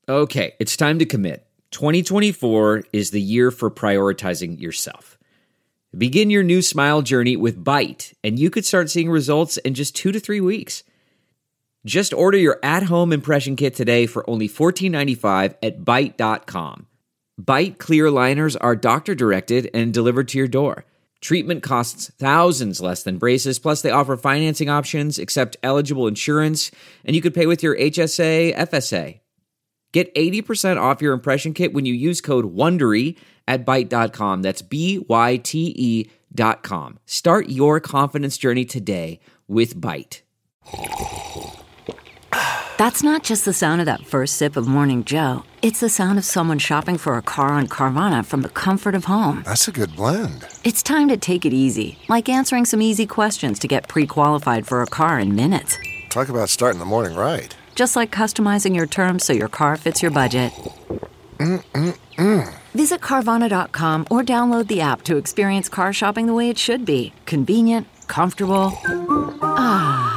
Okay, it's time to commit. 2024 is the year for prioritizing yourself. Begin your new smile journey with Byte, and you could start seeing results in just 2 to 3 weeks. Just order your at-home impression kit today for only $14.95 at Byte.com. Byte clear liners are doctor-directed and delivered to your door. Treatment costs thousands less than braces, plus they offer financing options, accept eligible insurance, and you could pay with your HSA, FSA. Get 80% off your impression kit when you use code WONDERY at Byte.com. That's BYTE.com. Start your confidence journey today with Byte. That's not just the sound of that first sip of Morning Joe. It's the sound of someone shopping for a car on Carvana from the comfort of home. That's a good blend. It's time to take it easy, like answering some easy questions to get pre-qualified for a car in minutes. Talk about starting the morning right. Just like customizing your terms so your car fits your budget. Visit Carvana.com or download the app to experience car shopping the way it should be. Convenient, comfortable. Ah.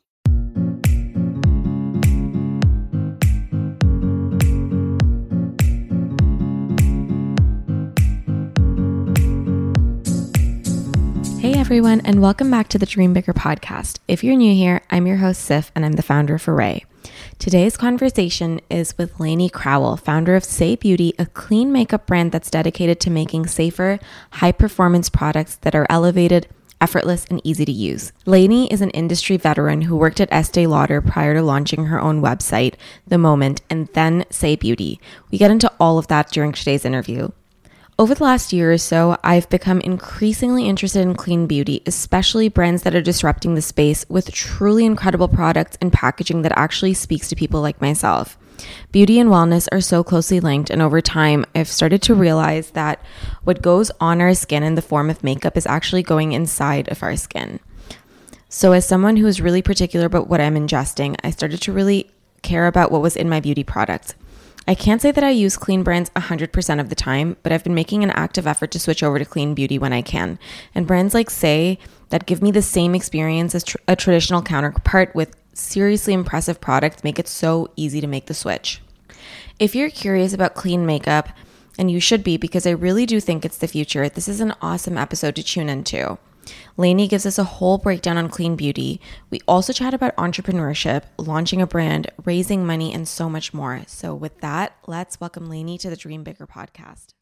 Hey everyone, and welcome back to the Dream Bigger podcast. If you're new here, I'm your host, Sif, and I'm the founder of Array. Today's conversation is with Lainey Crowell, founder of Say Beauty, a clean makeup brand that's dedicated to making safer, high-performance products that are elevated, effortless, and easy to use. Lainey is an industry veteran who worked at Estee Lauder prior to launching her own website, The Moment, and then Say Beauty. We get into all of that during today's interview. Over the last year or so, I've become increasingly interested in clean beauty, especially brands that are disrupting the space with truly incredible products and packaging that actually speaks to people like myself. Beauty and wellness are so closely linked, and over time, I've started to realize that what goes on our skin in the form of makeup is actually going inside of our skin. So as someone who is really particular about what I'm ingesting, I started to really care about what was in my beauty products. I can't say that I use clean brands 100% of the time, but I've been making an active effort to switch over to clean beauty when I can. And brands like Say that give me the same experience as a traditional counterpart with seriously impressive products make it so easy to make the switch. If you're curious about clean makeup, and you should be because I really do think it's the future, this is an awesome episode to tune into. Lainey gives us a whole breakdown on clean beauty. We also chat about entrepreneurship, launching a brand, raising money, and so much more. So with that, let's welcome Lainey to the Dream Bigger podcast.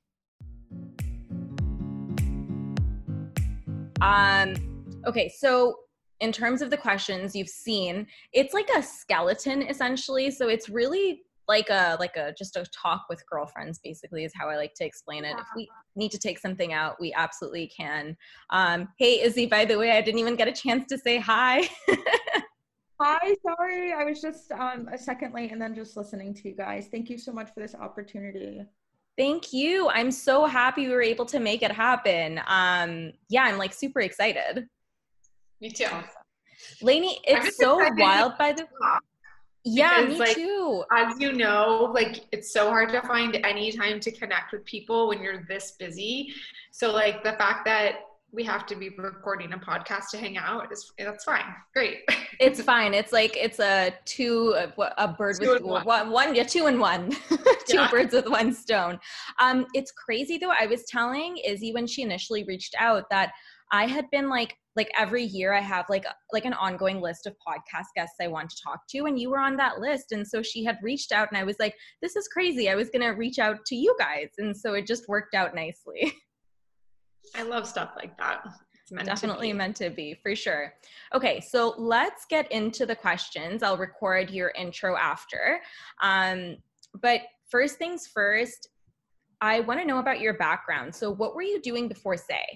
Okay, so in terms of the questions you've seen, it's like a skeleton essentially. So it's really like a just a talk with girlfriends, basically, is how I like to explain it. If we need to take something out, we absolutely can. Hey Izzy, by the way, I didn't even get a chance to say hi. Hi, sorry, I was just a second late and then just listening to you guys. Thank you so much for this opportunity. Thank you. I'm so happy we were able to make it happen. Yeah, I'm like super excited. Me too. Lainey, it's so wild by the Yeah, because, me too. As you know, like it's so hard to find any time to connect with people when you're this busy. So like the fact that we have to be recording a podcast to hang out that's fine. Great. It's fine. It's like it's a bird with one, yeah, 2 in 1. Two birds with one stone. It's crazy though. I was telling Izzy when she initially reached out that I had been like every year I have like an ongoing list of podcast guests I want to talk to, and you were on that list. And so she had reached out and I was like, this is crazy. I was going to reach out to you guys. And so it just worked out nicely. I love stuff like that. It's meant to be, for sure. Okay, so let's get into the questions. I'll record your intro after. But first things first, I want to know about your background. So what were you doing before Say?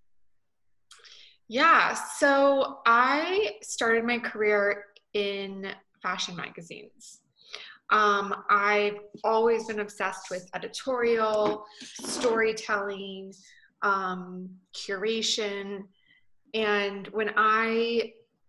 Yeah, so I started my career in fashion magazines. I've always been obsessed with editorial, storytelling, curation. And when I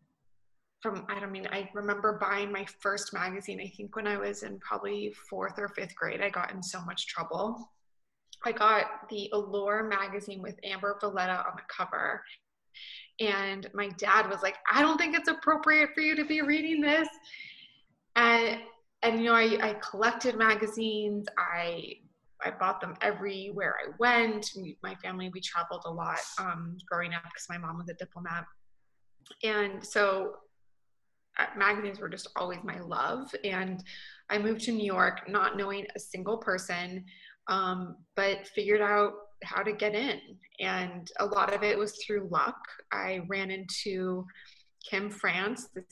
remember buying my first magazine, I think when I was in probably 4th or 5th grade, I got in so much trouble. I got the Allure magazine with Amber Valletta on the cover. And my dad was like, I don't think it's appropriate for you to be reading this. And And, you know, I collected magazines. I bought them everywhere I went. My family, we traveled a lot growing up because my mom was a diplomat. And so magazines were just always my love. And I moved to New York not knowing a single person, but figured out how to get in. And a lot of it was through luck. I ran into Kim France, the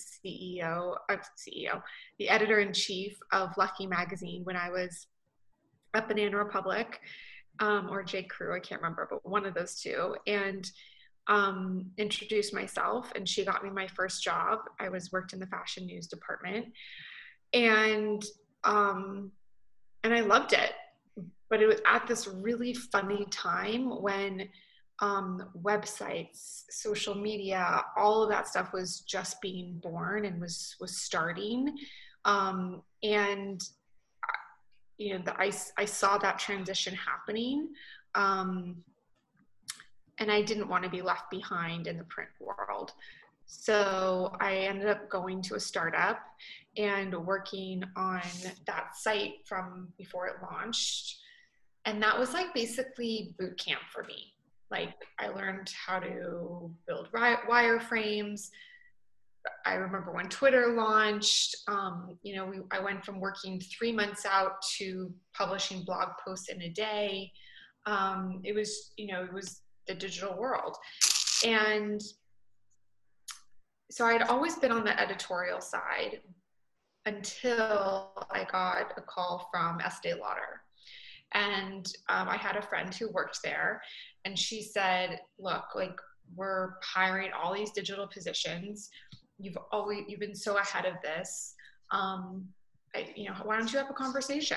the editor-in-chief of Lucky Magazine when I was at Banana Republic, or J. Crew, I can't remember, but one of those two. And introduced myself, and she got me my first job. I worked in the fashion news department, and I loved it. But it was at this really funny time when websites, social media, all of that stuff was just being born and was starting. And you know, I saw that transition happening. And I didn't want to be left behind in the print world. So I ended up going to a startup and working on that site from before it launched. And that was like basically boot camp for me. Like, I learned how to build wireframes. I remember when Twitter launched, you know, I went from working 3 months out to publishing blog posts in a day. It was the digital world. And so I'd always been on the editorial side until I got a call from Estee Lauder. And I had a friend who worked there, and she said, look, like, we're hiring all these digital positions. You've been so ahead of this. Why don't you have a conversation?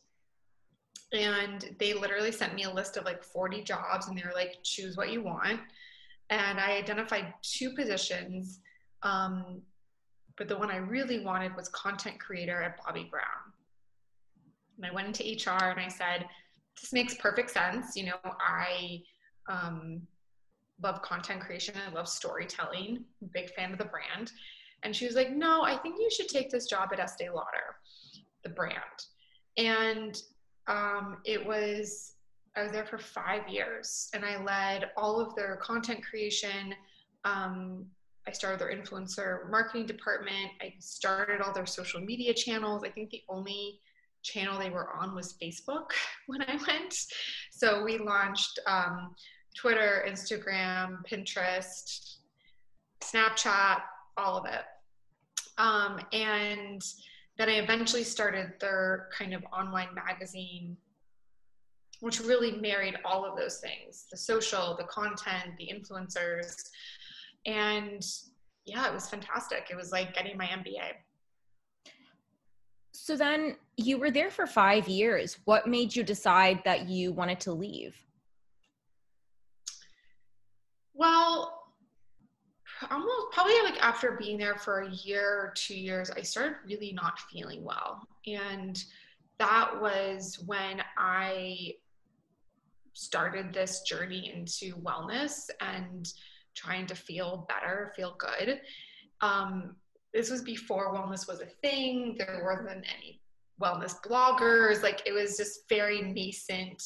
And they literally sent me a list of like 40 jobs, and they were like, choose what you want. And I identified 2 positions. But the one I really wanted was content creator at Bobbi Brown. And I went into HR and I said, this makes perfect sense. You know, I love content creation. I love storytelling. I'm a big fan of the brand. And she was like, no, I think you should take this job at Estee Lauder, the brand. And I was there for 5 years, and I led all of their content creation. I started their influencer marketing department. I started all their social media channels. I think the only channel they were on was Facebook when I went. So we launched Twitter, Instagram, Pinterest, Snapchat, all of it. And then I eventually started their kind of online magazine, which really married all of those things: the social, the content, the influencers. And yeah, it was fantastic. It was like getting my MBA. So then you were there for 5 years. What made you decide that you wanted to leave? Well, probably like after being there for a year or 2 years, I started really not feeling well. And that was when I started this journey into wellness and trying to feel better, feel good. This was before wellness was a thing. There wasn't any wellness bloggers. Like, it was just very nascent,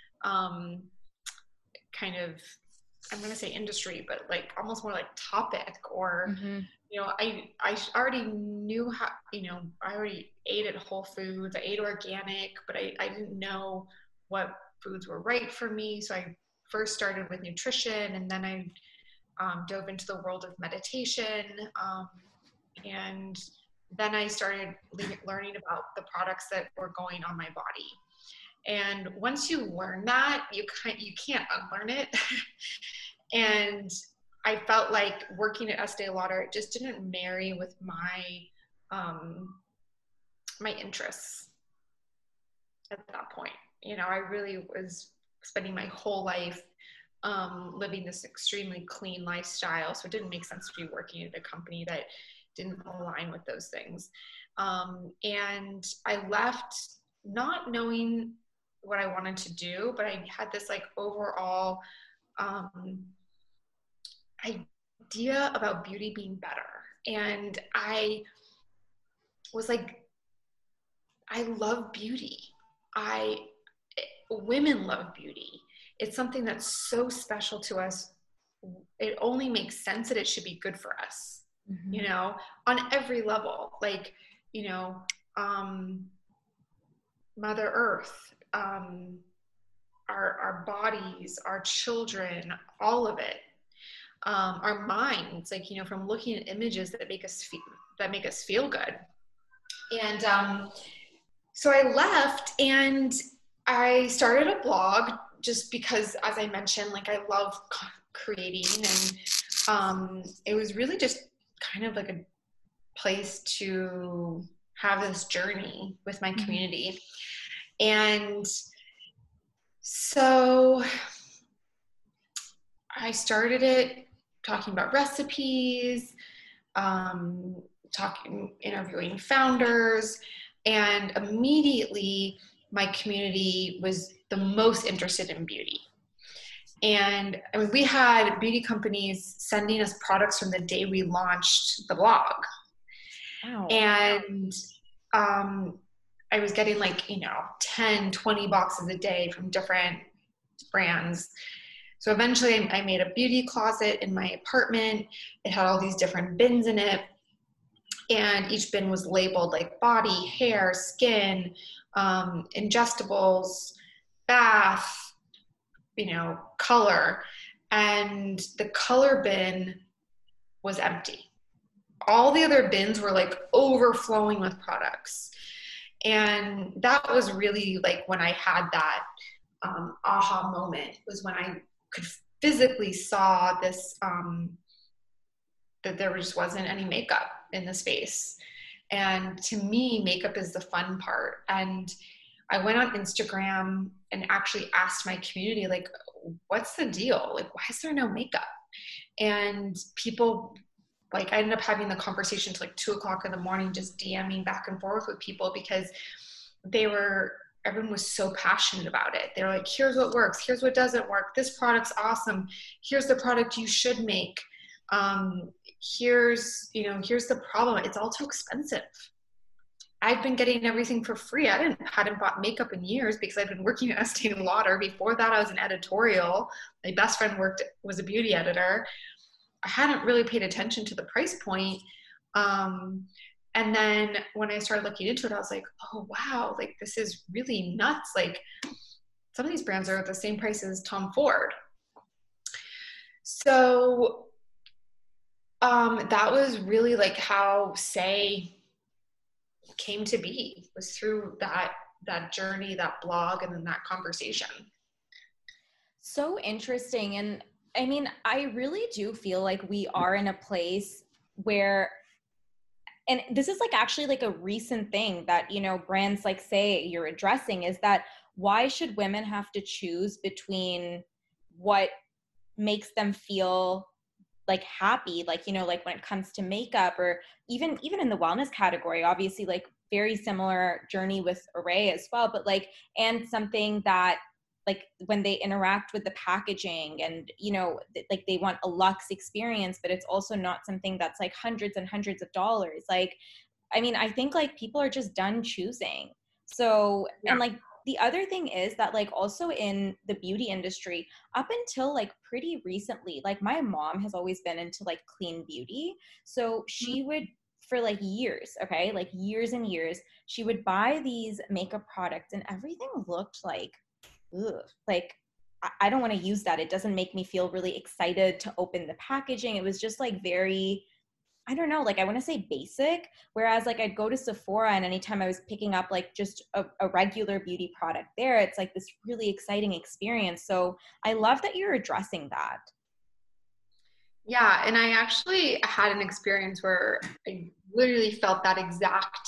kind of, I'm going to say industry, but like almost more like topic, or, you know, I already knew how, you know, I already ate at Whole Foods. I ate organic, but I didn't know what foods were right for me. So I first started with nutrition, and then I dove into the world of meditation. And then I started learning about the products that were going on my body. And once you learn that, you can't unlearn it. And I felt like working at Estee Lauder, it just didn't marry with my my interests at that point. You know, I really was spending my whole life living this extremely clean lifestyle. So it didn't make sense to be working at a company that didn't align with those things. And I left not knowing what I wanted to do, but I had this like overall idea about beauty being better. And I was like I love beauty. Women love beauty. It's something that's so special to us. It only makes sense that it should be good for us, you know, on every level. Like, you know, Mother Earth, our bodies, our children, all of it, our minds, like, you know, from looking at images that make us feel good. And so I left and I started a blog just because, as I mentioned, like I love creating, and it was really just kind of like a place to have this journey with my community. And so I started it talking about recipes, interviewing founders, and immediately my community was the most interested in beauty. And I mean, we had beauty companies sending us products from the day we launched the blog. Wow. And I was getting like, you know, 10, 20 boxes a day from different brands. So eventually I made a beauty closet in my apartment. It had all these different bins in it. And each bin was labeled like body, hair, skin, ingestibles, bath, you know, color. And the color bin was empty. All the other bins were like overflowing with products. And that was really like when I had that aha moment, was when I could physically saw this, that there just wasn't any makeup in the space. And to me, makeup is the fun part. And I went on Instagram and actually asked my community, like, what's the deal? Like, why is there no makeup? And people, like, I ended up having the conversation to like 2:00 in the morning, just DMing back and forth with people, because everyone was so passionate about it. They're like, here's what works, here's what doesn't work, this product's awesome, here's the product you should make, here's the problem, it's all too expensive. I've been getting everything for free. I hadn't bought makeup in years because I've been working at Estee Lauder. Before that, I was an editorial. My best friend was a beauty editor. I hadn't really paid attention to the price point. And then when I started looking into it, I was like, oh, wow, like this is really nuts. Like some of these brands are at the same price as Tom Ford. So that was really like how Saie came to be, was through that journey, that blog, and then that conversation. So interesting. And I mean, I really do feel like we are in a place where, and this is like actually like a recent thing that, you know, brands like Saie you're addressing, is that why should women have to choose between what makes them feel like happy, like, you know, like when it comes to makeup, or even in the wellness category, obviously like very similar journey with Arrae as well, but like, and something that like when they interact with the packaging and, you know, like they want a luxe experience, but it's also not something that's like hundreds and hundreds of dollars. Like, I mean, I think like people are just done choosing. So, yeah. And like, the other thing is that like also in the beauty industry, up until like pretty recently, like my mom has always been into like clean beauty. So she would, for like years, okay, like years and years, she would buy these makeup products and everything looked like, ugh, like I don't want to use that. It doesn't make me feel really excited to open the packaging. It was just like very, I don't know, like I want to say basic, whereas like I'd go to Sephora and anytime I was picking up like just a regular beauty product there, it's like this really exciting experience. So I love that you're addressing that. Yeah, and I actually had an experience where I literally felt that exact,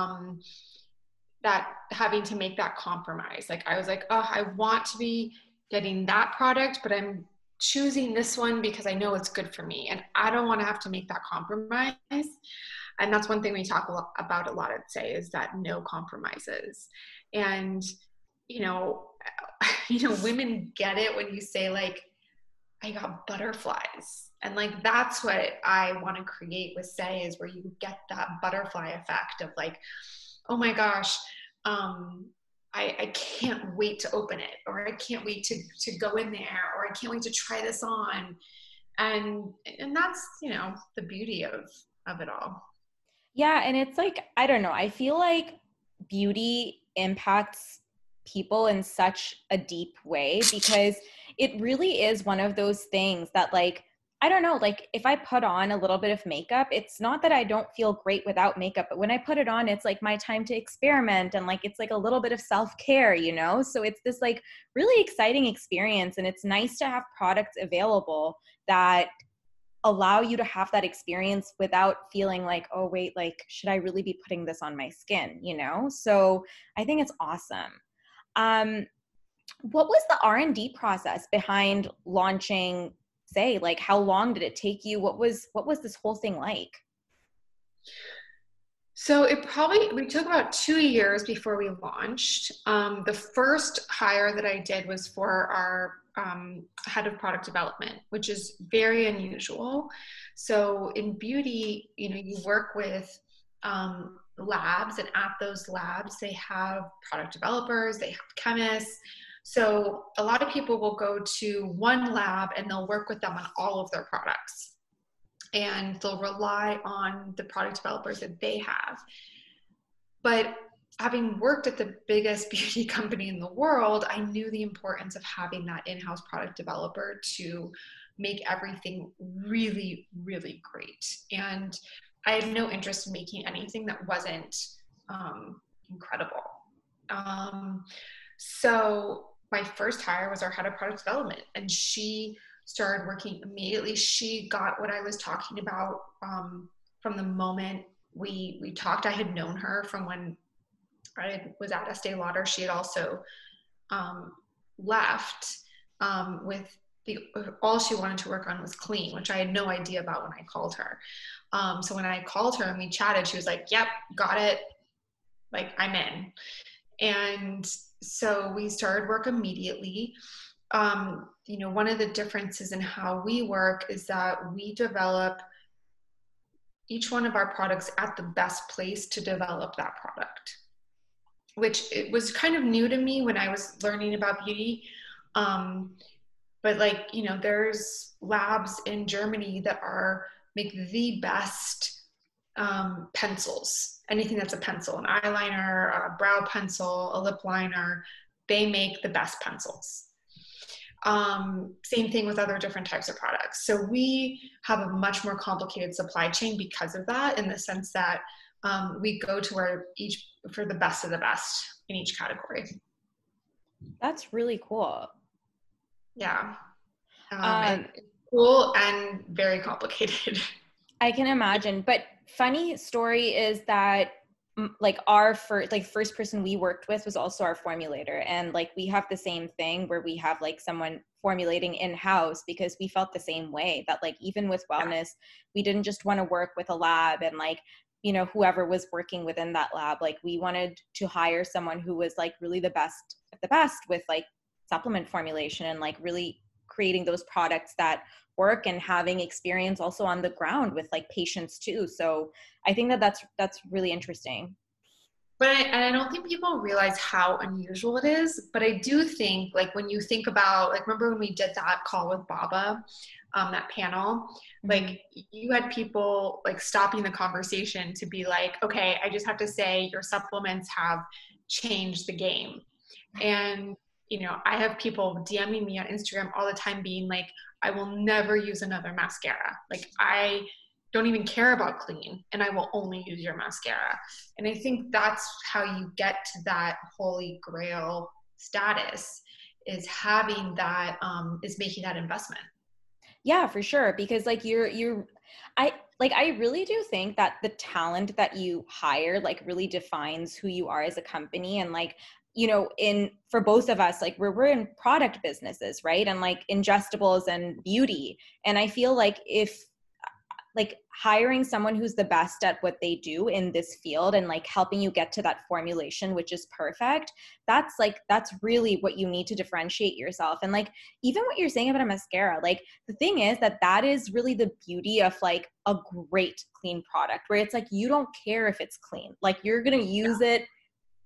that having to make that compromise. Like I was like, oh, I want to be getting that product, but I'm choosing this one because I know it's good for me and I don't want to have to make that compromise. And that's one thing we talk about a lot at Saie, is that no compromises. And you know, women get it when you say like, I got butterflies. And like that's what I want to create with Saie, is where you get that butterfly effect of like, oh my gosh, I can't wait to open it, or I can't wait to go in there, or I can't wait to try this on. And that's, you know, the beauty of it all. Yeah. And it's like, I don't know, I feel like beauty impacts people in such a deep way, because it really is one of those things that, like, I don't know, like if I put on a little bit of makeup, it's not that I don't feel great without makeup, but when I put it on, it's like my time to experiment, and like it's like a little bit of self-care, you know? So it's this like really exciting experience, and it's nice to have products available that allow you to have that experience without feeling like, oh wait, like should I really be putting this on my skin, you know? So I think it's awesome. What was the R&D process behind launching Saie? Like how long did it take you? What was this whole thing like? So we took about 2 years before we launched. The first hire that I did was for our head of product development, which is very unusual. So in beauty, you know, you work with labs, and at those labs, they have product developers, they have chemists. So a lot of people will go to one lab and they'll work with them on all of their products, and they'll rely on the product developers that they have. But having worked at the biggest beauty company in the world, I knew the importance of having that in-house product developer to make everything really, really great. And I had no interest in making anything that wasn't incredible. So my first hire was our head of product development, and she started working immediately. She got what I was talking about from the moment we talked. I had known her from when I was at Estee Lauder. She had also left with all she wanted to work on was clean, which I had no idea about when I called her. So when I called her and we chatted, she was like, yep, got it. Like, I'm in. And so we started work immediately. You know, one of the differences in how we work is that we develop each one of our products at the best place to develop that product, which it was kind of new to me when I was learning about beauty. But like, you know, there's labs in Germany that make the best pencils. Anything that's a pencil, an eyeliner, a brow pencil, a lip liner, they make the best pencils. Same thing with other different types of products. So we have a much more complicated supply chain because of that, in the sense that we go to for the best of the best in each category. That's really cool. Yeah. And cool and very complicated. I can imagine. But funny story is that like first person we worked with was also our formulator, and like we have the same thing where we have like someone formulating in-house, because we felt the same way that like even with wellness, we didn't just want to work with a lab and like, you know, whoever was working within that lab, like we wanted to hire someone who was like really the best of the best with like supplement formulation and like really creating those products that work, and having experience also on the ground with like patients too. So I think that's really interesting. But I don't think people realize how unusual it is. But I do think, like, when you think about, like, remember when we did that call with Baba, that panel, like you had people like stopping the conversation to be like, okay, I just have to say your supplements have changed the game. And, you know, I have people DMing me on Instagram all the time being like, I will never use another mascara. Like, I don't even care about clean, and I will only use your mascara. And I think that's how you get to that holy grail status, is having that, is making that investment. Yeah, for sure. Because like I really do think that the talent that you hire like really defines who you are as a company. And like, you know, for both of us, like we're in product businesses, right? And like ingestibles and beauty. And I feel like if like hiring someone who's the best at what they do in this field and like helping you get to that formulation, which is perfect, that's really what you need to differentiate yourself. And like, even what you're saying about a mascara, like the thing is that is really the beauty of like a great clean product, where it's like, you don't care if it's clean, like you're going to use it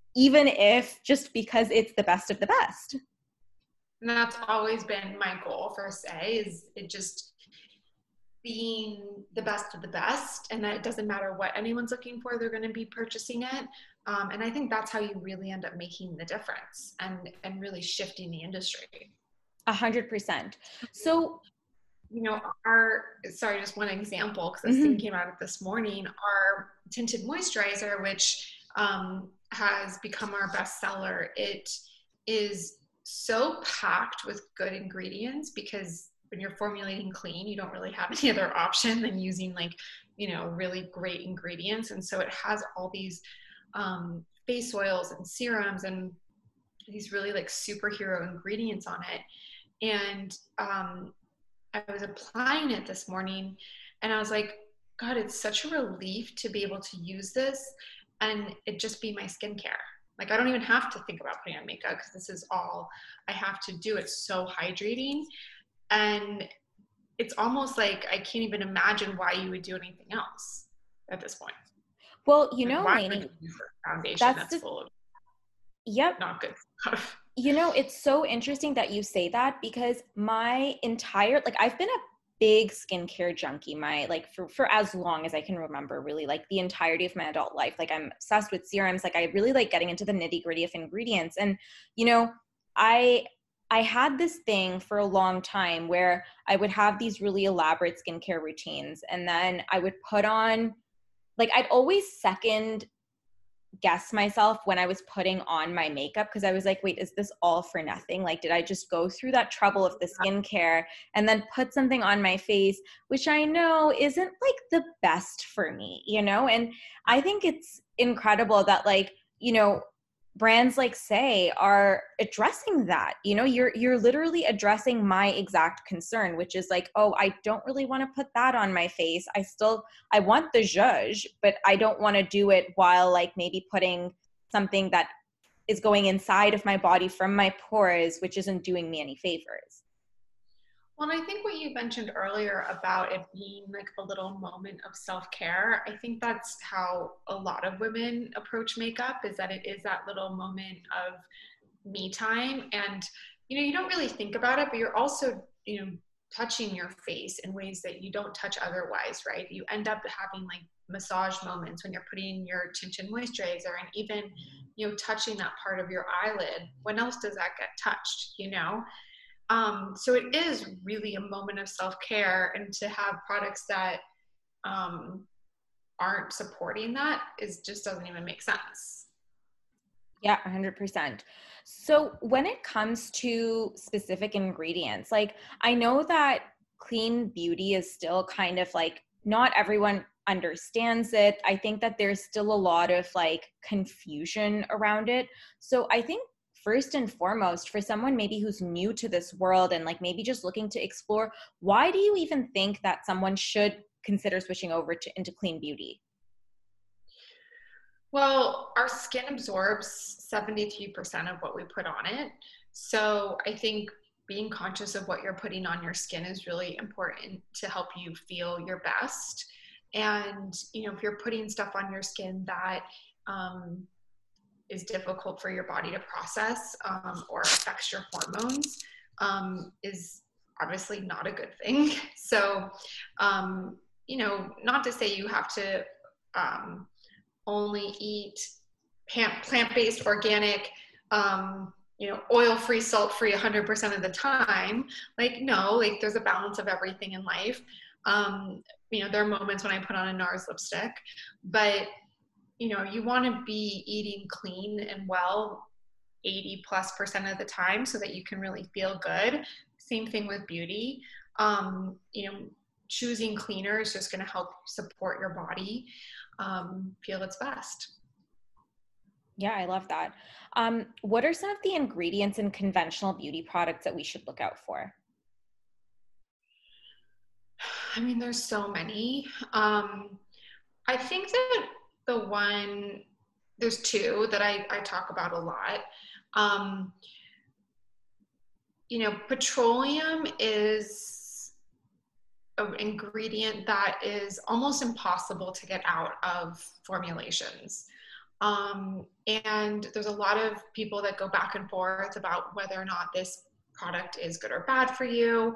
even if just because it's the best of the best. And that's always been my goal for Say, is it just being the best of the best, and that it doesn't matter what anyone's looking for, they're going to be purchasing it. And I think that's how you really end up making the difference and really shifting the industry. 100%. So, you know, just one example, because this thing came out this morning, our tinted moisturizer, which has become our best seller, it is so packed with good ingredients, because when you're formulating clean, you don't really have any other option than using really great ingredients. And so it has all these face oils and serums and these really superhero ingredients on it. And I was applying it this morning, and I was like, God, it's such a relief to be able to use this and it just be my skincare. I don't even have to think about putting on makeup, because this is all I have to do. It's so hydrating. And it's almost like I can't even imagine why you would do anything else at this point. Well, Lainey, foundation that's full of not good stuff. It's so interesting that you say that, because my entire, I've been a big skincare junkie, for as long as I can remember, really, the entirety of my adult life. I'm obsessed with serums. I really like getting into the nitty gritty of ingredients. And, I had this thing for a long time where I would have these really elaborate skincare routines, and then I would put on, I'd always second guess myself when I was putting on my makeup, because I was like, wait, is this all for nothing? Did I just go through that trouble of the skincare and then put something on my face, which I know isn't the best for me, And I think it's incredible that brands like Say are addressing that. You're literally addressing my exact concern, which is oh, I don't really want to put that on my face. I want the zhuzh, but I don't want to do it while maybe putting something that is going inside of my body from my pores, which isn't doing me any favors. Well, and I think what you mentioned earlier about it being a little moment of self-care, I think that's how a lot of women approach makeup, is that it is that little moment of me time. And, you don't really think about it, but you're also, touching your face in ways that you don't touch otherwise, right? You end up having massage moments when you're putting your tinted moisturizer, and even, touching that part of your eyelid. When else does that get touched, So it is really a moment of self-care, and to have products that aren't supporting that just doesn't even make sense. Yeah, 100%. So when it comes to specific ingredients, I know that clean beauty is still kind of not everyone understands it. I think that there's still a lot of confusion around it. So I think first and foremost, for someone maybe who's new to this world and maybe just looking to explore, why do you even think that someone should consider switching over into clean beauty? Well, our skin absorbs 73% of what we put on it. So I think being conscious of what you're putting on your skin is really important to help you feel your best. And, if you're putting stuff on your skin that is difficult for your body to process or affects your hormones, is obviously not a good thing. So, not to say you have to only eat plant-based, organic, oil-free, salt-free 100% of the time. No, there's a balance of everything in life. There are moments when I put on a NARS lipstick, but you want to be eating clean and well 80+% of the time so that you can really feel good. Same thing with beauty. Choosing cleaner is just going to help support your body feel its best. Yeah, I love that. What are some of the ingredients in conventional beauty products that we should look out for? I mean, there's so many. I think that there's two that I talk about a lot. Petroleum is an ingredient that is almost impossible to get out of formulations. And there's a lot of people that go back and forth about whether or not this product is good or bad for you.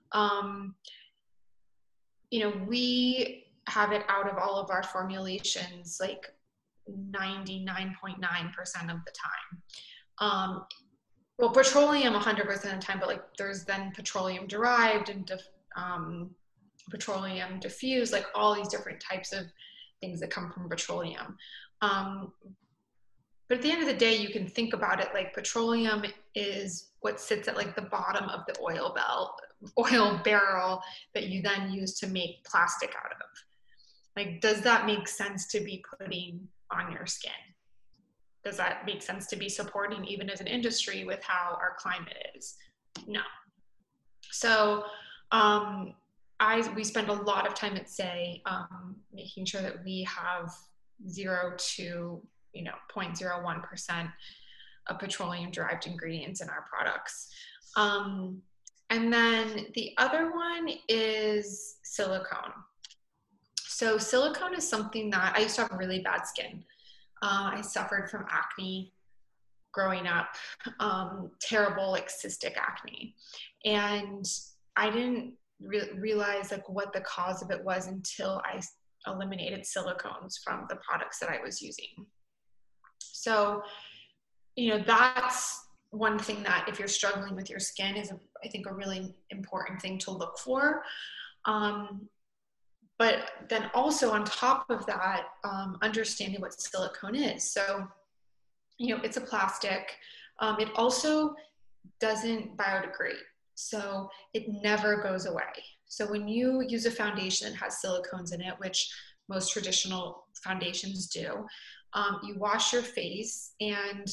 We have it out of all of our formulations, like 99.9% of the time. Well, petroleum 100% of the time, but like there's then petroleum derived and petroleum diffused, like all these different types of things that come from petroleum. But at the end of the day, you can think about it like petroleum is what sits at like the bottom of the oil barrel that you then use to make plastic out of. Like, does that make sense to be putting on your skin? Does that make sense to be supporting even as an industry with how our climate is? No. So we spend a lot of time at SAY making sure that we have 0 to 0.01% of petroleum derived ingredients in our products. And then the other one is silicone. So silicone is something that I used to have really bad skin. I suffered from acne growing up, terrible like cystic acne. And I didn't realize like what the cause of it was until I eliminated silicones from the products that I was using. So, that's one thing that if you're struggling with your skin is, I think, a really important thing to look for. But then also on top of that, understanding what silicone is. So, it's a plastic. It also doesn't biodegrade. So it never goes away. So when you use a foundation that has silicones in it, which most traditional foundations do, you wash your face and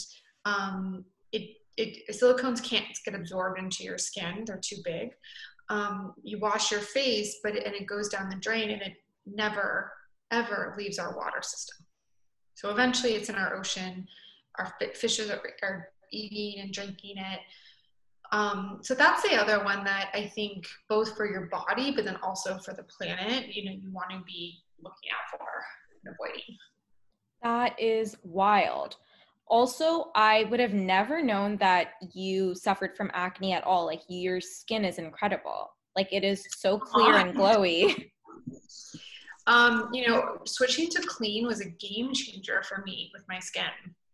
silicones can't get absorbed into your skin. They're too big. You wash your face, and it goes down the drain and it never, ever leaves our water system. So eventually it's in our ocean. Our fishes are eating and drinking it. So that's the other one that I think both for your body, but then also for the planet, you want to be looking out for and avoiding. That is wild. Also, I would have never known that you suffered from acne at all. Like, your skin is incredible. Like, it is so clear and glowy. Switching to clean was a game changer for me with my skin.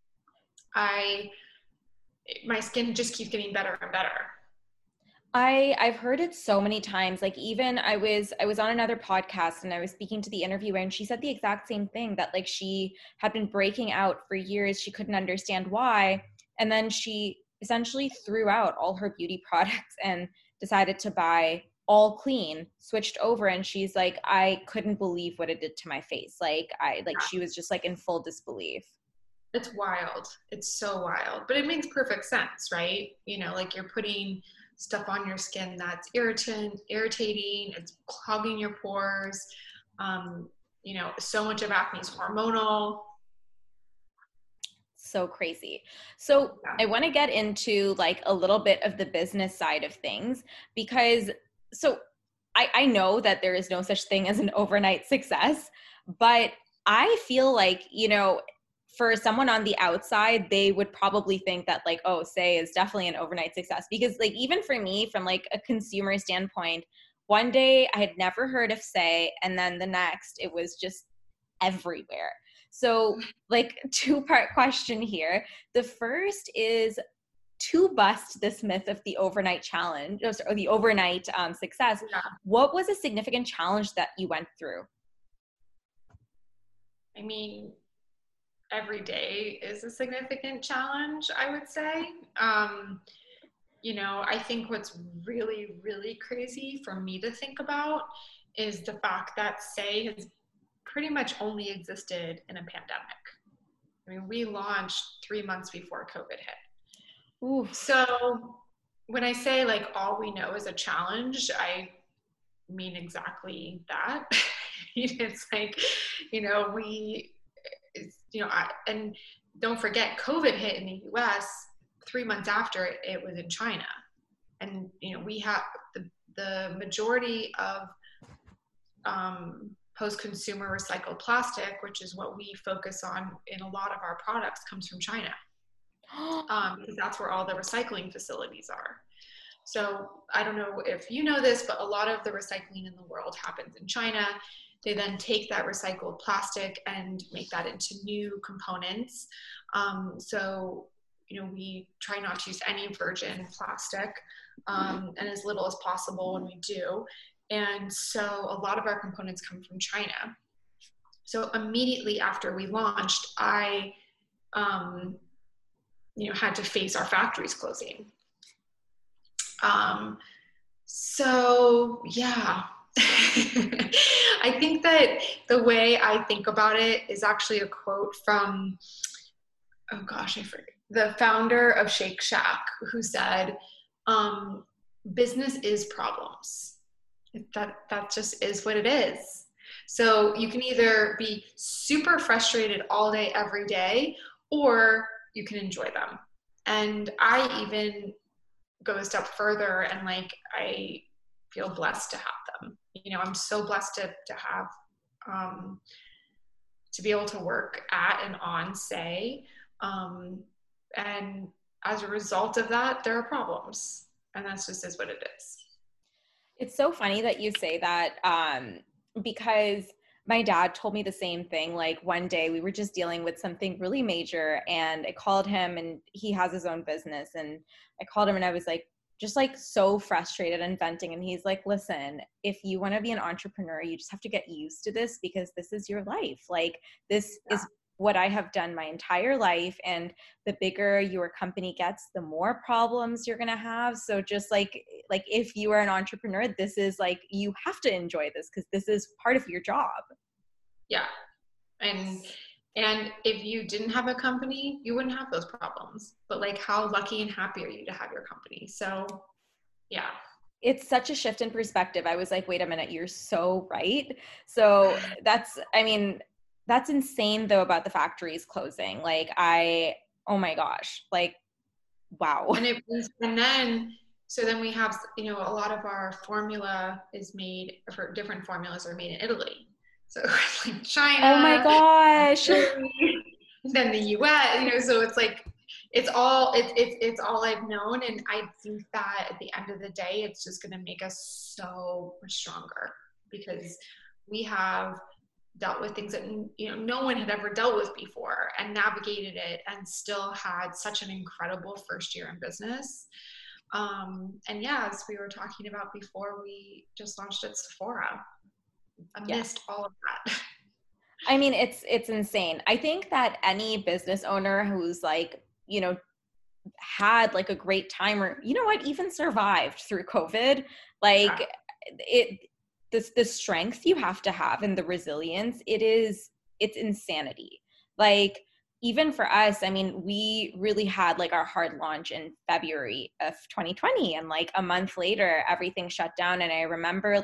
My skin just keeps getting better and better. I've heard it so many times. Like, even I was on another podcast and I was speaking to the interviewer and she said the exact same thing, that like she had been breaking out for years. She couldn't understand why. And then she essentially threw out all her beauty products and decided to buy all clean, switched over. And she's like, I couldn't believe what it did to my face. She was just like in full disbelief. It's wild. It's so wild, but it makes perfect sense, right? Like you're putting stuff on your skin that's irritating, it's clogging your pores. So much of acne is hormonal. So crazy. So I want to get into like a little bit of the business side of things, because I know that there is no such thing as an overnight success, but I feel like, for someone on the outside, they would probably think that like, oh, SAY is definitely an overnight success. Because like, even for me, from like a consumer standpoint, one day I had never heard of SAY, and then the next it was just everywhere. So like, 2-part question here. The first is to bust this myth of the overnight challenge or the overnight success. Yeah. What was a significant challenge that you went through? I mean, every day is a significant challenge, I would say. I think what's really, really crazy for me to think about is the fact that SAY has pretty much only existed in a pandemic. I mean, we launched 3 months before COVID hit. Ooh. So when I say like all we know is a challenge, I mean exactly that. It's like, and don't forget, COVID hit in the US 3 months after it was in China. And, we have the majority of post-consumer recycled plastic, which is what we focus on in a lot of our products, comes from China. Because that's where all the recycling facilities are. So I don't know if you know this, but a lot of the recycling in the world happens in China. They then take that recycled plastic and make that into new components. So, we try not to use any virgin plastic, and as little as possible when we do. And so a lot of our components come from China. So immediately after we launched, I, had to face our factories closing. So yeah, I think that the way I think about it is actually a quote from, oh gosh, I forget, the founder of Shake Shack, who said, business is problems. That just is what it is. So you can either be super frustrated all day, every day, or you can enjoy them. And I even go a step further and I feel blessed to have them. I'm so blessed to have, to be able to work at and on Saie. And as a result of that, there are problems, and that's just is what it is. It's so funny that you say that, because my dad told me the same thing. Like one day we were just dealing with something really major, and I called him, and he has his own business, and I called him and I was just so frustrated and venting. And he's like, listen, if you want to be an entrepreneur, you just have to get used to this, because this is your life. This is what I have done my entire life. And the bigger your company gets, the more problems you're going to have. So just if you are an entrepreneur, this is you have to enjoy this, because this is part of your job. Yeah. And if you didn't have a company, you wouldn't have those problems. But how lucky and happy are you to have your company? So yeah. It's such a shift in perspective. I was like, wait a minute, you're so right. So that's insane though about the factories closing. Oh my gosh, wow. And then we have, a lot of our formula is made, for different formulas are made in Italy. So China. Oh my gosh. Then the US, so it's all I've known. And I think that at the end of the day, it's just going to make us so much stronger, because we have dealt with things that, no one had ever dealt with before, and navigated it, and still had such an incredible first year in business. And yeah, as we were talking about before, we just launched at Sephora amidst all of that. I mean, it's insane. I think that any business owner who's had a great time, or even survived through COVID, the strength you have to have and the resilience, it's insanity. Even for us, I mean, we really had our hard launch in February of 2020, and a month later, everything shut down. And I remember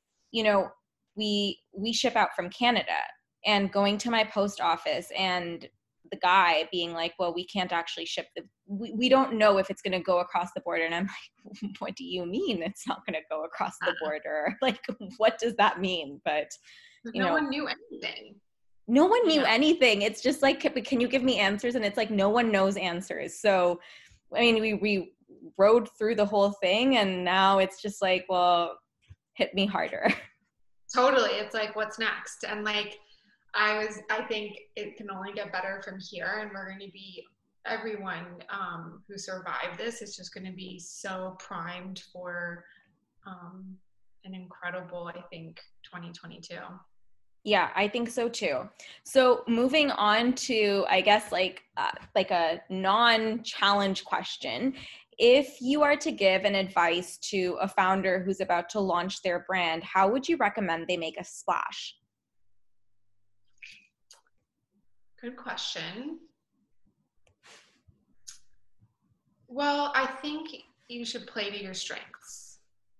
we ship out from Canada, and going to my post office and the guy being like, well, we can't actually ship we don't know if it's going to go across the border. And I'm like, what do you mean it's not going to go across the border? What does that mean? But no one knew anything. No one knew anything. It's just can you give me answers? And it's no one knows answers. So, I mean, we rode through the whole thing, and now it's just well, hit me harder. Totally. It's what's next? And I think it can only get better from here, and we're going to be, everyone who survived this is just going to be so primed for an incredible, I think, 2022. Yeah, I think so too. So moving on to, I guess, a non-challenge question. If you are to give an advice to a founder who's about to launch their brand, how would you recommend they make a splash? Good question. Well, I think you should play to your strengths.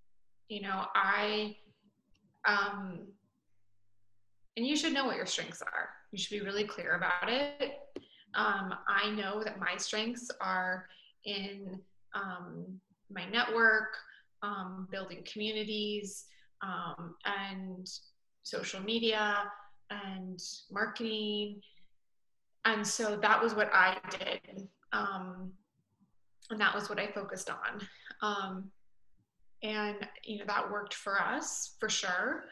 And you should know what your strengths are. You should be really clear about it. I know that my strengths are in my network, building communities, and social media and marketing. And so that was what I did. And that was what I focused on. And, you know, that worked for us for sure.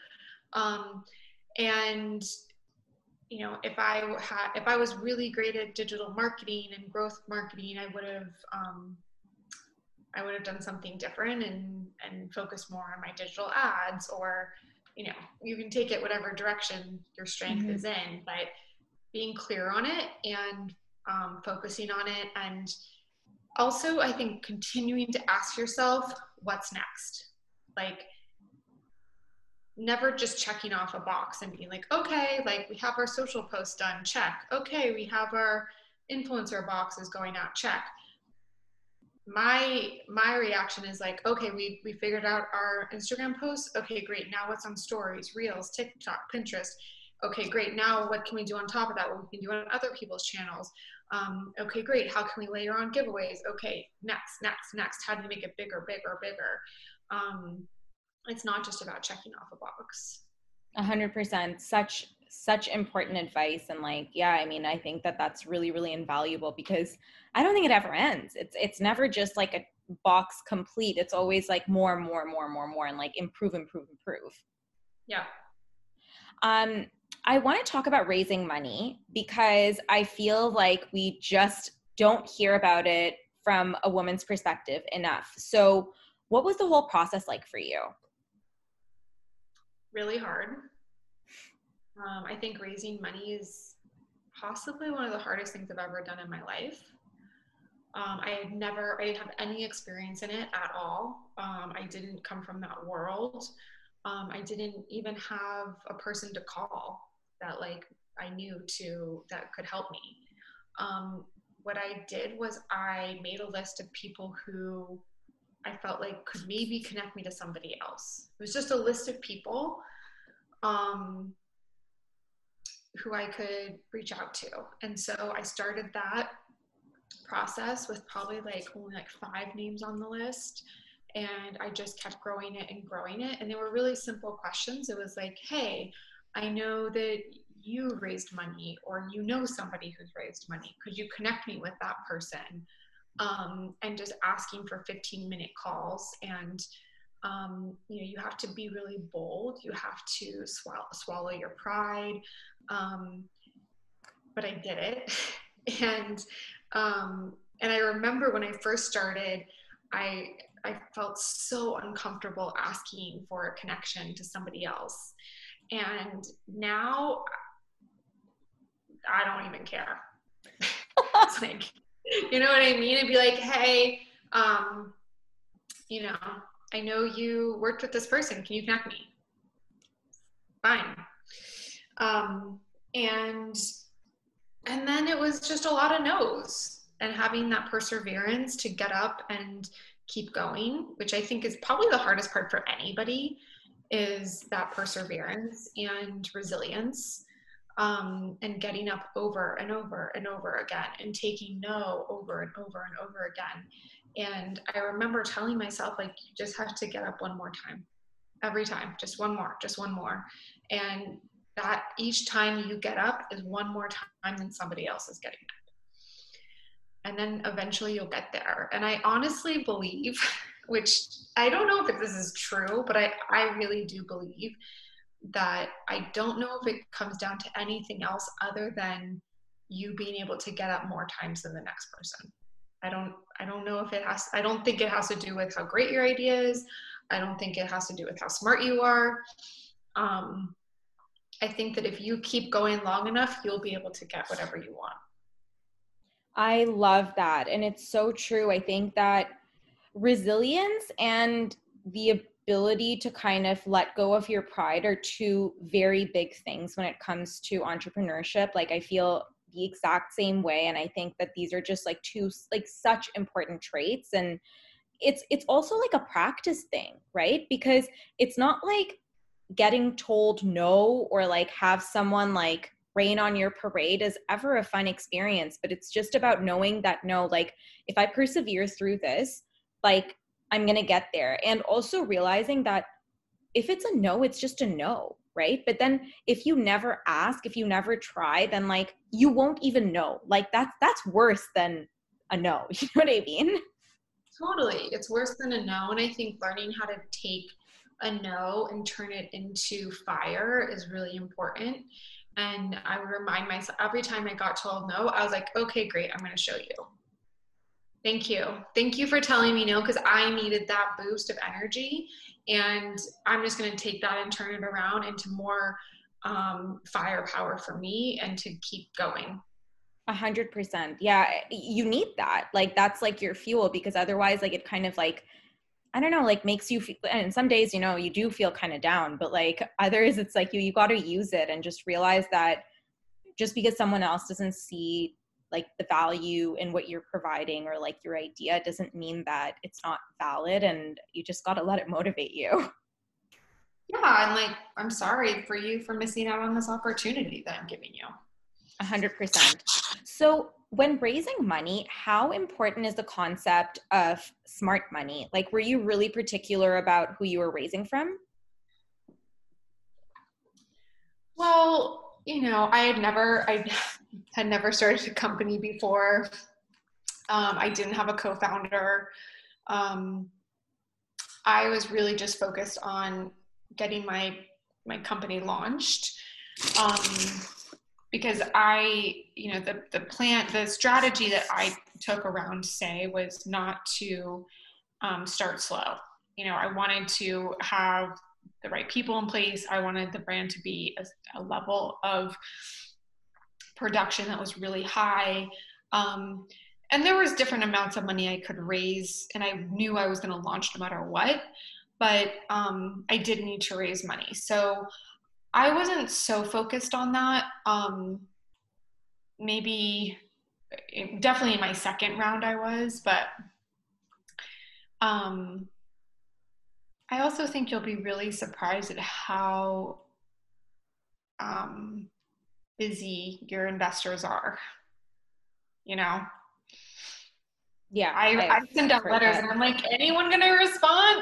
And, you know, if I was really great at digital marketing and growth marketing, I would have done something different and focused more on my digital ads, or, you know, you can take it whatever direction your strength is in, but being clear on it and focusing on it. And also, I think continuing to ask yourself, what's next? Like, never just checking off a box and being like, okay, like we have our social posts done, check. Okay, we have our influencer boxes going out, check. My reaction is like, okay, we figured out our Instagram posts. Okay, great. Now what's on stories, reels, TikTok, Pinterest? Okay, great. Now what can we do on top of that? What we can do on other people's channels? Okay, great. How can we layer on giveaways? Okay, next. How do you make it bigger? It's not just about checking off a box. 100%. Such important advice. And like, yeah, I mean, I think that that's really, really invaluable, because I don't think it ever ends. It's never just like a box complete. It's always like more, and like improve. Yeah. I want to talk about raising money, because I feel like we just don't hear about it from a woman's perspective enough. So what was the whole process like for you? Really hard. I think raising money is possibly one of the hardest things I've ever done in my life. I didn't have any experience in it at all. I didn't come from that world. I didn't even have a person to call that like I knew that could help me. What I did was I made a list of people who I felt like could maybe connect me to somebody else. It was just a list of people who I could reach out to. And so I started that process with probably only 5 names on the list. And I just kept growing it. And they were really simple questions. It was like, hey, I know that you raised money, or you know somebody who's raised money. Could you connect me with that person? And just asking for 15-minute calls. And, you have to be really bold. You have to swallow your pride. But I did it. And I remember when I first started, I felt so uncomfortable asking for a connection to somebody else. And now I don't even care. It's like, you know what I mean? It'd be like, hey, I know you worked with this person. Can you connect me? Fine. And then it was just a lot of no's, and having that perseverance to get up and keep going, which I think is probably the hardest part for anybody, is that perseverance and resilience, and getting up over and over and over again, and taking no over and over and over again. And I remember telling myself, like, you just have to get up one more time, every time, just one more. And that each time you get up is one more time than somebody else is getting up. And then eventually you'll get there. And I honestly believe, which I don't know if this is true, but I really do believe that I don't know if it comes down to anything else other than you being able to get up more times than the next person. I don't know if I don't think it has to do with how great your idea is. I don't think it has to do with how smart you are. I think that if you keep going long enough, you'll be able to get whatever you want. I love that. And it's so true. I think that resilience and the ability to kind of let go of your pride are two very big things when it comes to entrepreneurship. Like, I feel the exact same way. And I think that these are just two such important traits. And it's also like a practice thing, right? Because it's not like getting told no, or have someone rain on your parade is ever a fun experience, but it's just about knowing that no, if I persevere through this, I'm going to get there. And also realizing that if it's a no, it's just a no, right? But then if you never ask, if you never try, then like you won't even know. Like that's worse than a no. You know what I mean? Totally. It's worse than a no. And I think learning how to take a no and turn it into fire is really important. And I would remind myself every time I got told no, I was like, okay, great. I'm going to show you. Thank you. Thank you for telling me no, because I needed that boost of energy. And I'm just going to take that and turn it around into more firepower for me and to keep going. 100%. Yeah. You need that. Like, that's like your fuel, because otherwise, like, it kind of like, I don't know, like makes you feel, and some days, you know, you do feel kind of down, but like others, it's like you got to use it and just realize that just because someone else doesn't see like the value in what you're providing or like your idea doesn't mean that it's not valid, and you just got to let it motivate you. Yeah. And like, I'm sorry for you for missing out on this opportunity that I'm giving you. 100%. So when raising money, how important is the concept of smart money? Like, were you really particular about who you were raising from? Well, you know, I had never started a company before. I didn't have a co-founder. I was really just focused on getting my company launched. Because you know, the strategy that I took around Say was not to start slow. You know, I wanted to have the right people in place. I wanted the brand to be a level of production that was really high. And there was different amounts of money I could raise, and I knew I was going to launch no matter what, but I did need to raise money. So I wasn't so focused on that. Definitely in my second round I was, but I also think you'll be really surprised at how busy your investors are. You know? Yeah. I send out letters and I'm like, anyone gonna respond?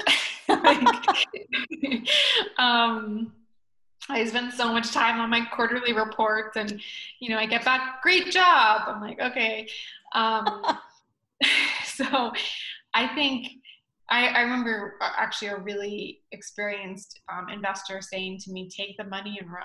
I spend so much time on my quarterly reports, and, you know, I get back, great job. I'm like, okay. So I think I remember actually a really experienced investor saying to me, take the money and run.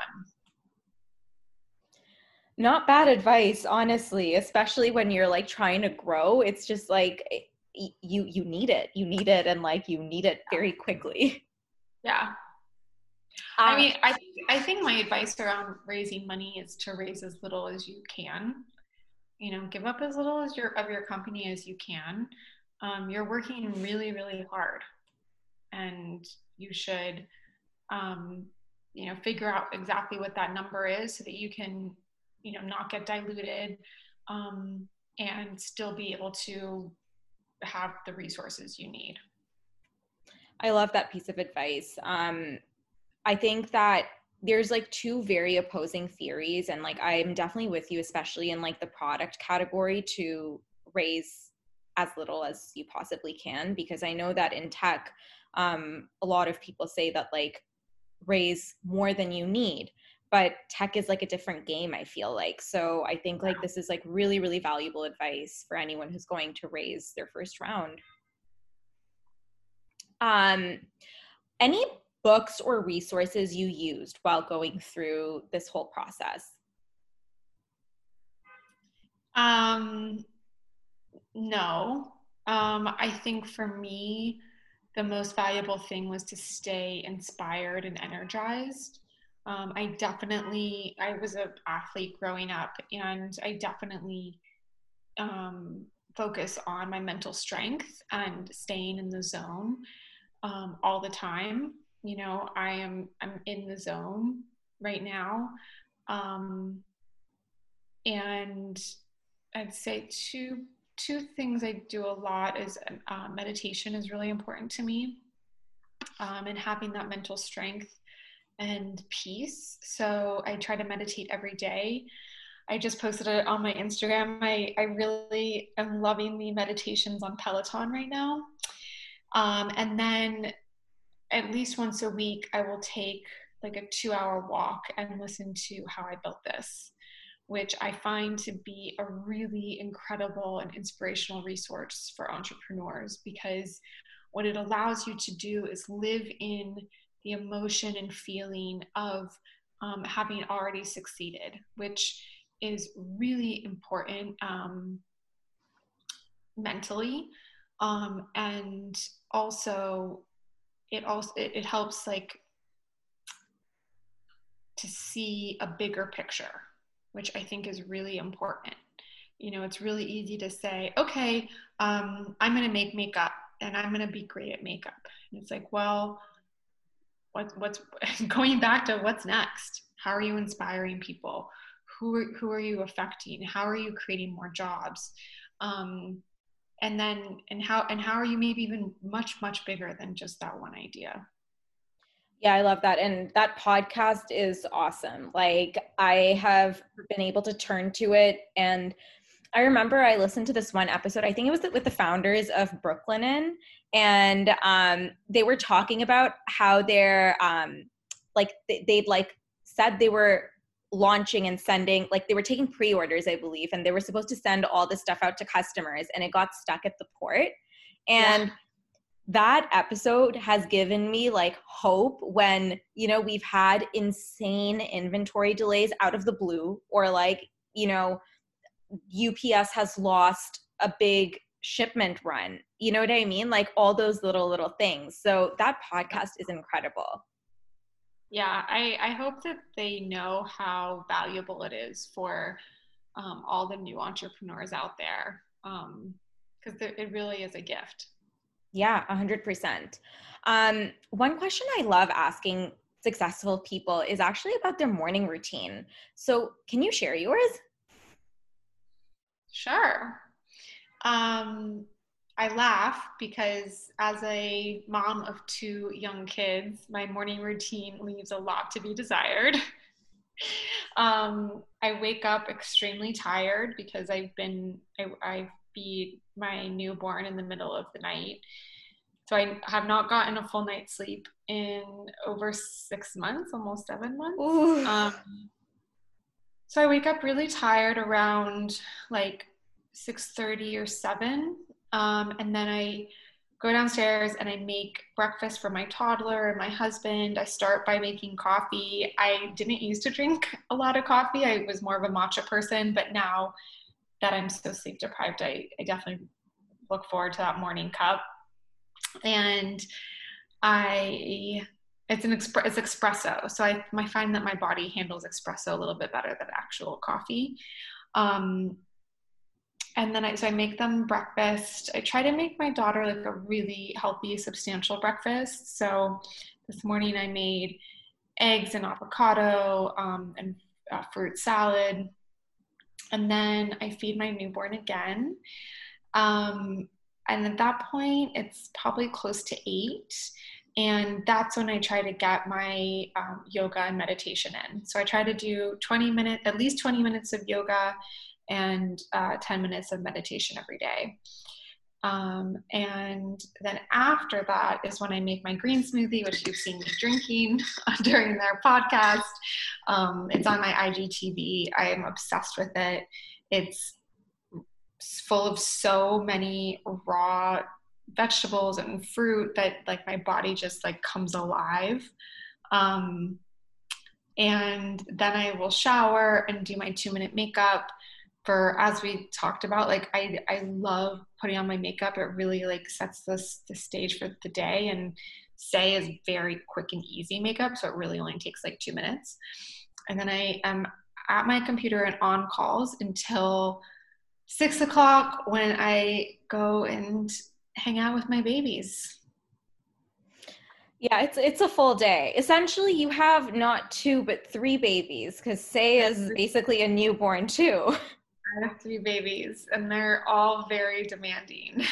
Not bad advice, honestly, especially when you're like trying to grow. It's just like you need it. You need it, and like you need it very quickly. Yeah. I mean, I think my advice around raising money is to raise as little as you can. You know, give up as little as your company as you can. You're working really, really hard, and you should, you know, figure out exactly what that number is so that you can, you know, not get diluted, and still be able to have the resources you need. I love that piece of advice. I think that there's like two very opposing theories, and like I'm definitely with you, especially in like the product category, to raise as little as you possibly can, because I know that in tech, a lot of people say that like raise more than you need, but tech is like a different game, I feel like. So I think like this is like really, really valuable advice for anyone who's going to raise their first round. Any books or resources you used while going through this whole process? No. I think for me, the most valuable thing was to stay inspired and energized. I was an athlete growing up, and I definitely focus on my mental strength and staying in the zone all the time. You know, I'm in the zone right now. And I'd say two things I do a lot is meditation is really important to me, and having that mental strength and peace. So I try to meditate every day. I just posted it on my Instagram. I really am loving the meditations on Peloton right now. And then at least once a week, I will take like a 2-hour walk and listen to How I Built This, which I find to be a really incredible and inspirational resource for entrepreneurs, because what it allows you to do is live in the emotion and feeling of having already succeeded, which is really important mentally. And also it helps like to see a bigger picture, which I think is really important. It's really easy to say, okay, I'm going to make makeup and I'm going to be great at makeup. And it's like, well, what's going back to what's next? How are you inspiring people? Who are you affecting? How are you creating more jobs? And how are you maybe even much, much bigger than just that one idea? Yeah, I love that. And that podcast is awesome. Like, I have been able to turn to it. And I remember I listened to this one episode, I think it was with the founders of Brooklinen. And they were talking about how they're they'd like said they were launching and sending, like they were taking pre-orders, I believe, and they were supposed to send all this stuff out to customers, and it got stuck at the port. And that episode has given me like hope when, we've had insane inventory delays out of the blue, or like, UPS has lost a big shipment run. You know what I mean? Like all those little things. So that podcast is incredible. Yeah, I hope that they know how valuable it is for all the new entrepreneurs out there, because it really is a gift. Yeah, 100%. One question I love asking successful people is actually about their morning routine. So can you share yours? Sure. I laugh because as a mom of 2 young kids, my morning routine leaves a lot to be desired. I wake up extremely tired because I feed my newborn in the middle of the night. So I have not gotten a full night's sleep in over 6 months, almost 7 months. So I wake up really tired around like 6:30 or 7. And then I go downstairs and I make breakfast for my toddler and my husband. I start by making coffee. I didn't used to drink a lot of coffee. I was more of a matcha person, but now that I'm so sleep deprived, I definitely look forward to that morning cup. And it's espresso. So I find that my body handles espresso a little bit better than actual coffee. And then I make them breakfast. I try to make my daughter like a really healthy, substantial breakfast. So this morning I made eggs and avocado and fruit salad. And then I feed my newborn again. And at that point, it's probably close to 8. And that's when I try to get my yoga and meditation in. So I try to do at least 20 minutes of yoga and 10 minutes of meditation every day. And then after that is when I make my green smoothie, which you've seen me drinking during their podcast. It's on my IGTV. I am obsessed with it. It's full of so many raw vegetables and fruit that like my body just like comes alive. And then I will shower and do my 2-minute makeup. As we talked about, like I love putting on my makeup. It really like sets the stage for the day, and Say is very quick and easy makeup, so it really only takes like 2 minutes. And then I am at my computer and on calls until 6 o'clock when I go and hang out with my babies. Yeah, it's a full day. Essentially, you have not 2, but 3 babies, because Say is basically a newborn too. I have 3 babies, and they're all very demanding.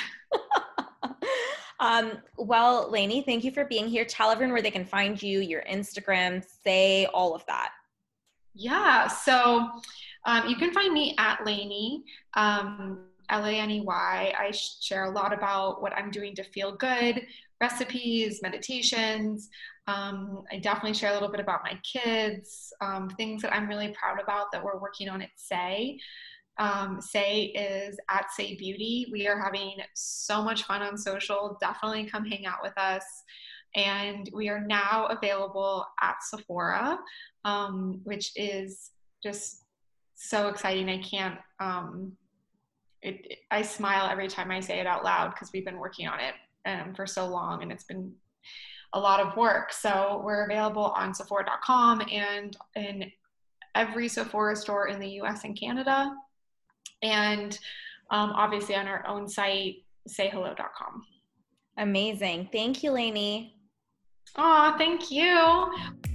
Well, Lainey, thank you for being here. Tell everyone where they can find you, your Instagram, Say, all of that. Yeah, so you can find me at Lainey. Laney. I share a lot about what I'm doing to feel good, recipes, meditations. I definitely share a little bit about my kids, things that I'm really proud about that we're working on at Say. Say is at Say Beauty. We are having so much fun on social. Definitely come hang out with us. And we are now available at Sephora, which is just so exciting. I can't, I smile every time I say it out loud because we've been working on it for so long, and it's been a lot of work. So we're available on Sephora.com and in every Sephora store in the US and Canada. And obviously on our own site, sayhello.com. Amazing. Thank you, Laney. Aw, thank you.